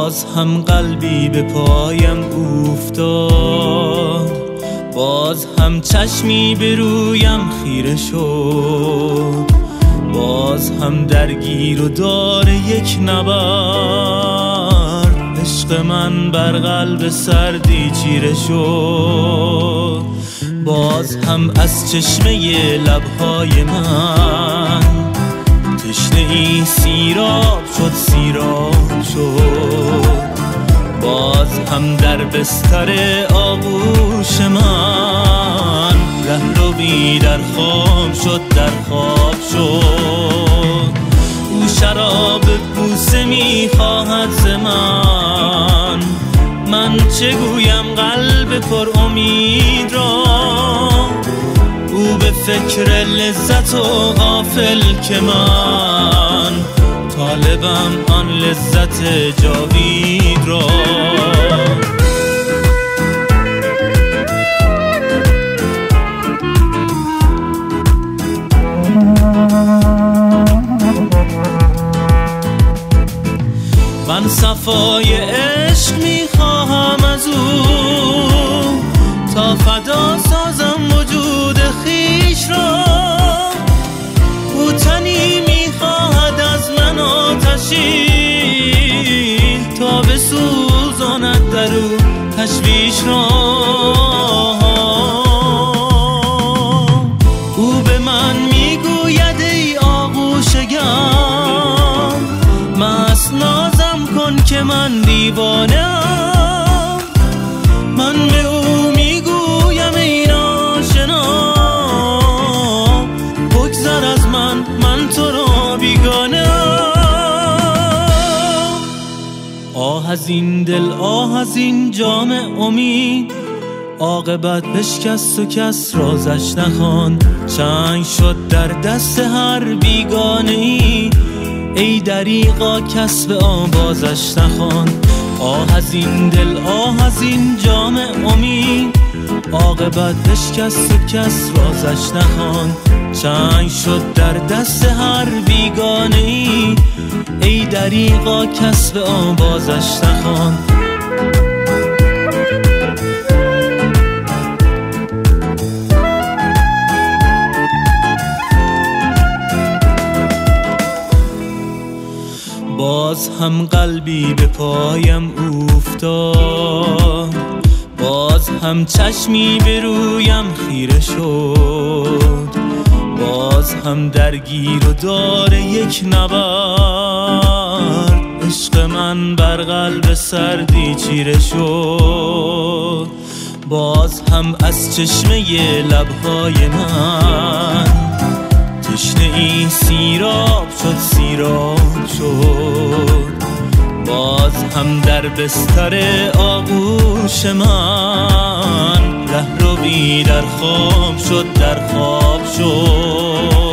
باز هم قلبی به پایم افتاد، باز هم چشمی به رویم خیره شد، باز هم درگیر و دار یک نبرد. عشق من بر قلب سردی چیره شد، باز هم از چشمه لبهای من تشنه ای سیراب شد، سیراب شد. باز هم در بستر آغوش من رهروی در خواب شد، در خواب شد. او شراب بوسه میخواهد ز من، من چه گویم قلب پر امید را. او به فکر لذت و غافل که من طالبم آن لذت جاوید را. من صفای عشق میخواهم از او تا فدا سازم وجود خیش را. او تنی میخواهد از من آتشی تا بسوزاند در او تشویش را. او به من میگوید ای آغوش گرم، مست نازم کن که من دیوانه‌ام. من به او میگویم ای ناشنا، بگذر از من، من تو را بیگانه‌ام. آه از این دل، آه از این جام امید، عاقبت بشکست و کس رازش نخواند. چنگ شد در دست هر بیگانه ای، ای دریغا کس به آوازش نخواند. آه از این دل، آه از این جام امید، عاقبت بشکست و کس رازش نخواند. چنگ شد در دست هر بیگانه ای، ای دریغا کس به آوازش نخواند. باز هم قلبی به پایم افتاد، باز هم چشمی به رویم خیره شد، باز هم درگیر و دار یک نبرد. عشق من بر قلب سردی چیره شد، باز هم از چشمه لبهای من تشنه ای سیراب شد، سیراب شد. باز هم در بستر آغوش من رهروی در خواب شد، در خواب شد.